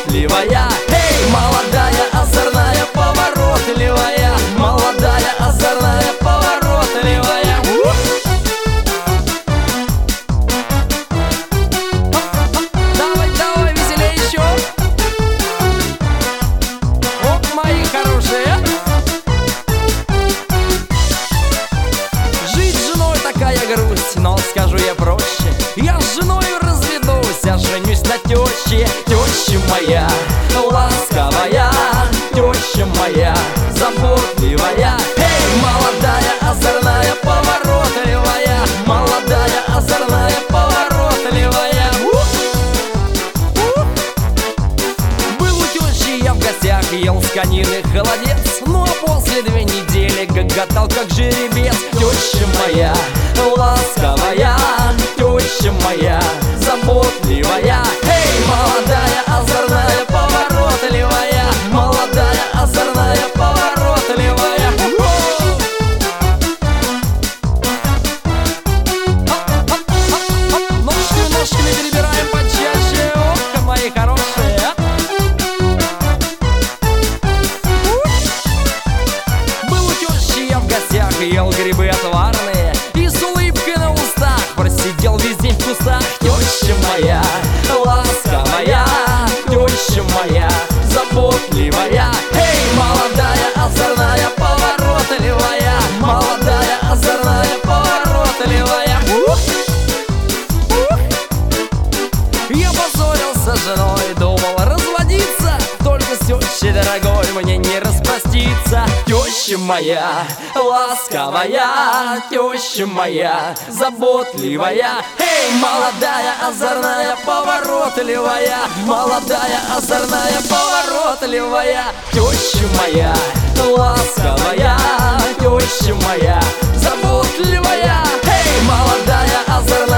заботливая. Эй, молодая, озорная, поворотливая, молодая, озорная, поворотливая. Давай, давай, веселее еще. Оп, мои хорошие. Жить с женой такая грусть, но скажу я проще. Я с женой разведусь, я женюсь на теще. Теща моя ласковая, теща моя заботливая. Эй, молодая, озорная, поворотливая, молодая, озорная, поворотливая. Был у тещи я в гостях, ел с конины холодец. Ну а после 2 недели гоготал как жеребец. Теща моя ласковая, теща моя заботливая. Эй, молодая, озорная, поворотливая, молодая, озорная, поворотливая. Ножками, ножками перебираем почаще. Ох, мои хорошие. Был у тещи я в гостях, ел грибы отварные и с улыбкой на устах просидел весь день в кустах. Теща моя ласковая, теща моя заботливая. Эй, молодая, озорная, поворотливая, молодая, озорная, поворотливая. Я поссорился с женой, думал разводиться, только с тещей дорогой мне не распроститься. Теща моя ласковая, теща моя заботливая. Эй, молодая, озорная, поворотливая, молодая, озорная, поворотливая. Теща моя ласковая, теща моя заботливая. Эй, молодая, озорная,